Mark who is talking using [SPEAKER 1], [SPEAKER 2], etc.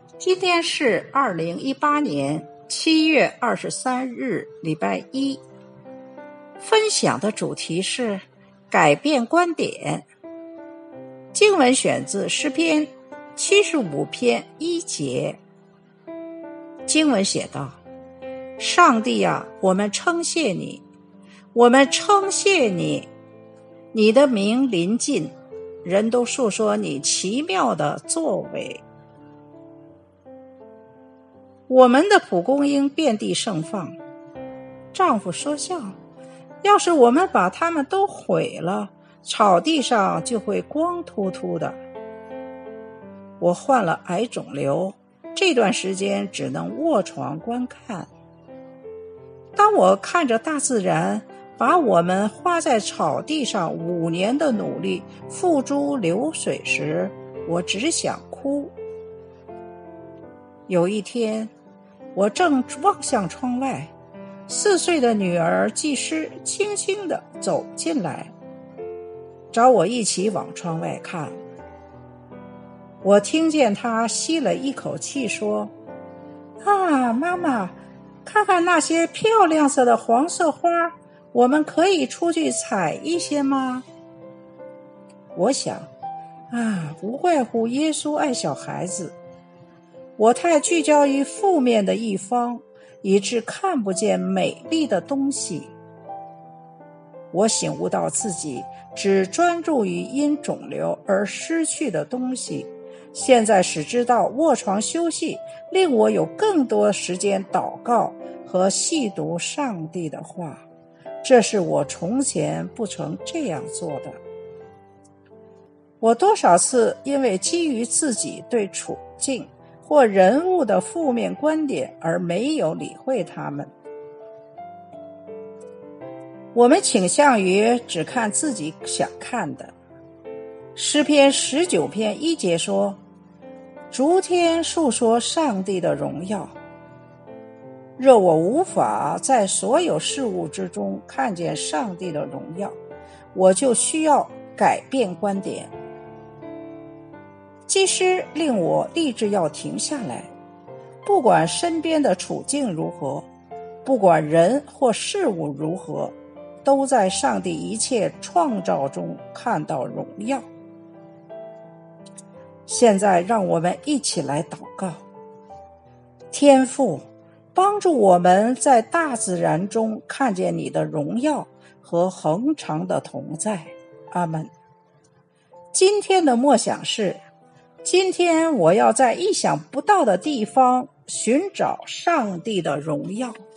[SPEAKER 1] 今天是2018年7月23日，礼拜一。分享的主题是改变观点。经文选自诗篇75篇1节。经文写道：上帝啊，我们称谢你，我们称谢你，你的名临近，人都述说你奇妙的作为。我们的蒲公英遍地盛放，丈夫说笑，要是我们把它们都毁了，草地上就会光秃秃的。我患了癌肿瘤，这段时间只能卧床观看。当我看着大自然把我们花在草地上5年的努力付诸流水时，我只想哭。有一天，我正望向窗外，4岁的女儿技师轻轻地走进来，找我一起往窗外看。我听见她吸了一口气说：啊，妈妈，看看那些漂亮色的黄色花，我们可以出去采一些吗？我想，无外乎耶稣爱小孩子。我太聚焦于负面的一方，以致看不见美丽的东西。我醒悟到自己只专注于因肿瘤而失去的东西，现在只知道卧床休息，令我有更多时间祷告和细读上帝的话。这是我从前不曾这样做的。我多少次因为基于自己对处境或人物的负面观点而没有理会他们。我们倾向于只看自己想看的。诗篇19篇1节说：逐天述说上帝的荣耀。若我无法在所有事物之中看见上帝的荣耀，我就需要改变观点。技师令我立志要停下来，不管身边的处境如何，不管人或事物如何，都在上帝一切创造中看到荣耀。现在让我们一起来祷告。天父，帮助我们在大自然中看见你的荣耀和恒常的同在。阿们。今天的默想是：今天我要在意想不到的地方寻找上帝的荣耀。